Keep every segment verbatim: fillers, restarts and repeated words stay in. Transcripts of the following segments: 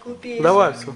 купейся. Давай, все.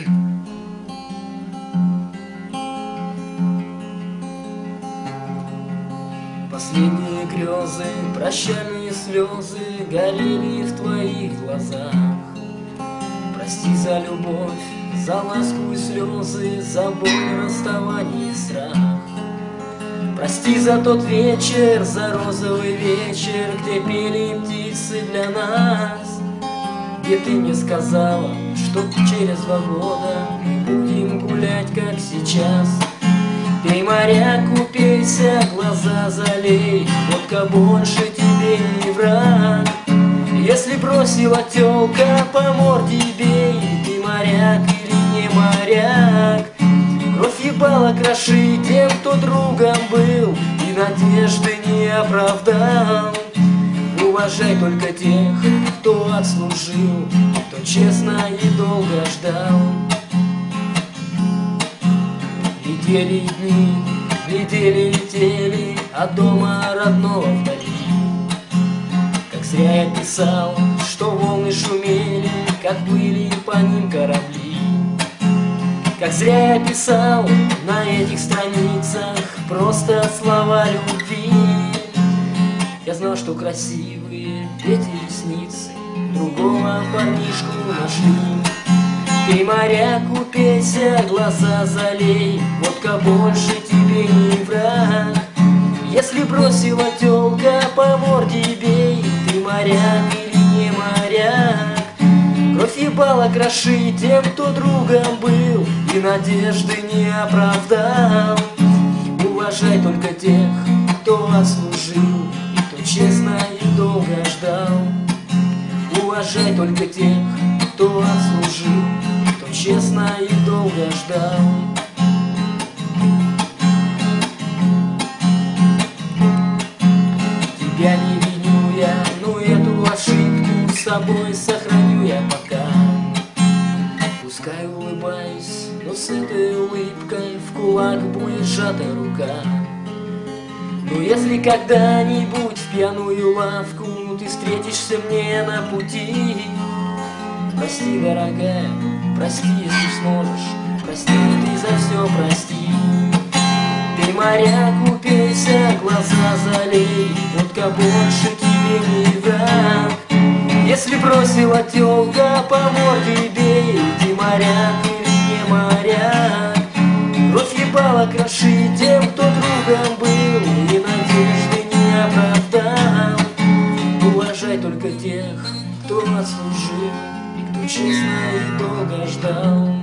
Последние грезы, прощальные слезы горели в твоих глазах. Прости за любовь, за ласку и слезы, за боль, расставание и страх. Прости за тот вечер, за розовый вечер, где пели птицы для нас, где ты мне сказала, что через два года мы будем гулять, как сейчас. Пей, моряк, упейся, глаза залей, водка больше тебе не враг. Если бросила тёлка, по морде бей, ты моряк или не моряк. Кровь ебала кроши тем, кто другом был и надежды не оправдал. Уважай только тех, кто отслужил, кто честно и долго ждал. Летели дни, летели, летели от дома родного вдали. Как зря я писал, что волны шумели, как были по ним корабли. Как зря я писал на этих страницах просто слова любви. Я знал, что красивые эти ресницы другого парнишку нашли. Пей, моряк, упейся, глаза залей, водка больше тебе не враг. Если бросила тёлка, по морде бей, ты моряк или не моряк. Кровь ебала кроши тем, кто другом был и надежды не оправдал. Уважай только тех, кто отслужил и кто честно и долго ждал. Уважай только тех, кто отслужил, кто честно и долго ждал. Тебя не виню я, но эту ошибку с собой сохраню я пока. Пускай улыбаюсь, но с этой улыбкой в кулак будет сжата рука. Но если когда-нибудь в пьяную лавку ты встретишься мне на пути, прости, дорогая, прости, если сможешь, прости, ты за все прости. Пей, моряк, упейся, глаза залей, водка больше тебе не враг. Если бросила тёлка, по морде бей, ты моряк или не моряк. Кровь ебала кроши тем, кто другом был и надежды не оправдал. Уважай только тех, кто отслужил и кто честно и долго ждал.